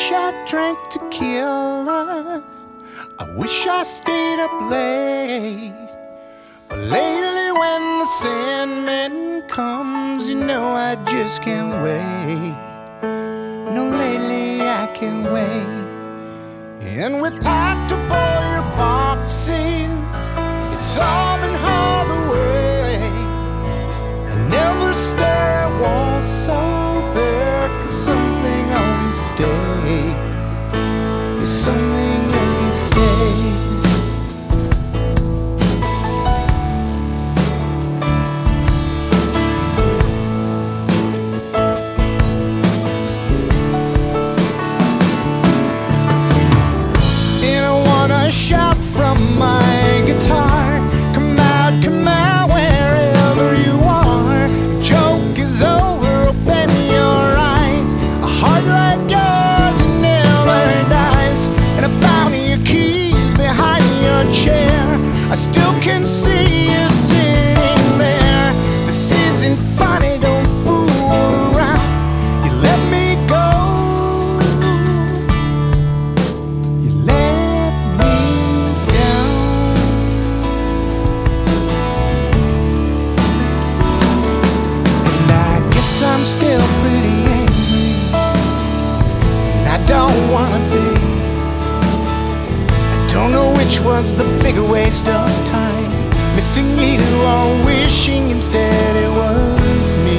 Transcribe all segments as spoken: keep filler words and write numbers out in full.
wish I drank tequila. I wish I stayed up late. But lately when the Sandman comes, you know I just can't wait. No, lately I can't wait. And we packed up all your boxes, it's all been hauled away. I never stare at walls so bare, 'cause something always stays. Yes, something always stays. Shout from my guitar, come out, come out wherever you are. The joke is over, open your eyes. A heart like yours never dies. And I found your keys behind your chair. I still can see you sitting there. This isn't funny, don't fool around. You let me go. I'm still pretty angry, and I don't wanna be. I don't know which was the bigger waste of time, missing you or wishing instead it was me.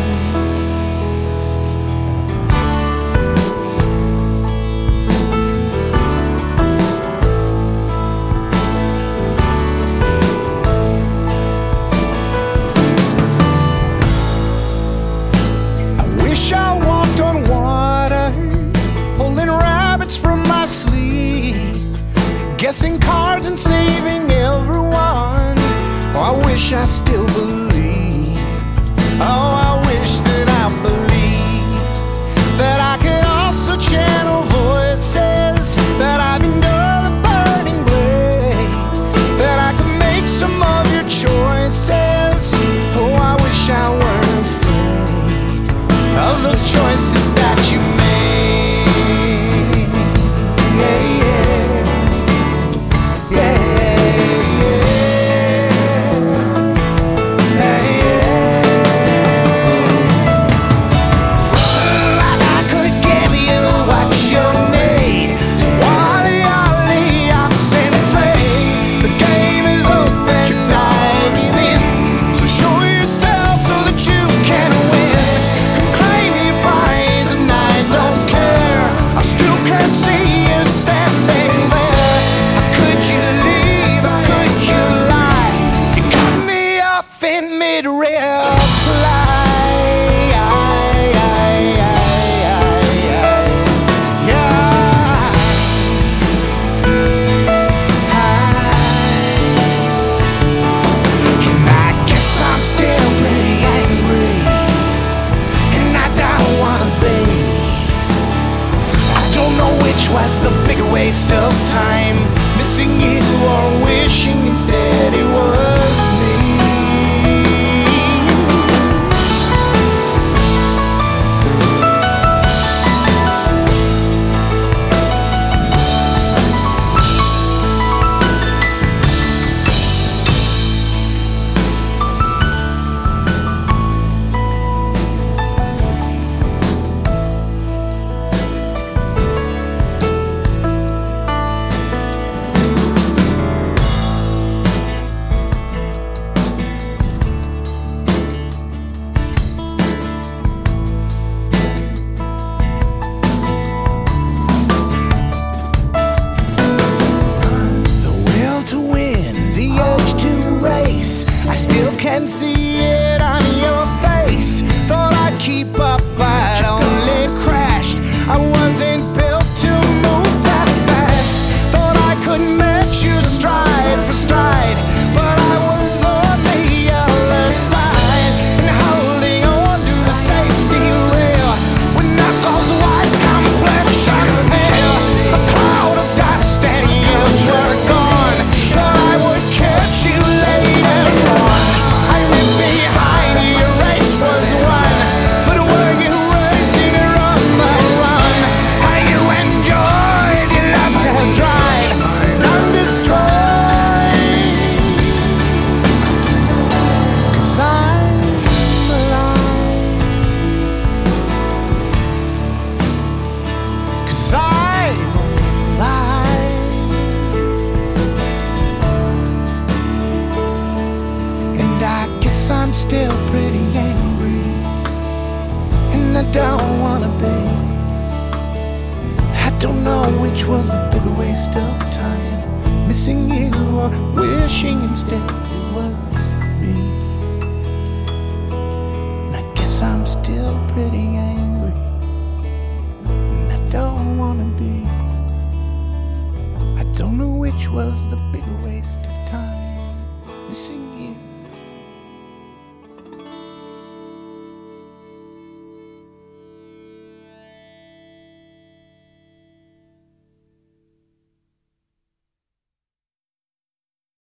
I walked on water, pulling rabbits from my sleeve, guessing cards and saving everyone. Oh, I wish I still believed. Oh, I wish that I believed that I could also channel voices, that I can endure the burning blade, that I could make some of your choices. Oh, I wish I weren't afraid of those choices that you made. Yeah, yeah. Yeah, yeah. Yeah, yeah. Like I could give you what you need. So wally, ollie, ox and fade. The game is open, dive in. So show yourself so that you can win. What's the bigger waste of time, missing you or wishing instead it was me? I still can see it on your face. Thought I'd keep up, but only crashed. I wasn't built to move that fast. Thought I could match you stride for stride, but I was on the other side and holding on to the safety rail when knuckles white complexion pale. A cloud of dust and you were gone. Thought I would catch you later on. I remember don't wanna be. I don't know which was the bigger waste of time, missing you or wishing instead it was me. And I guess I'm still pretty angry, and I don't wanna be. I don't know which was the bigger waste of time, missing you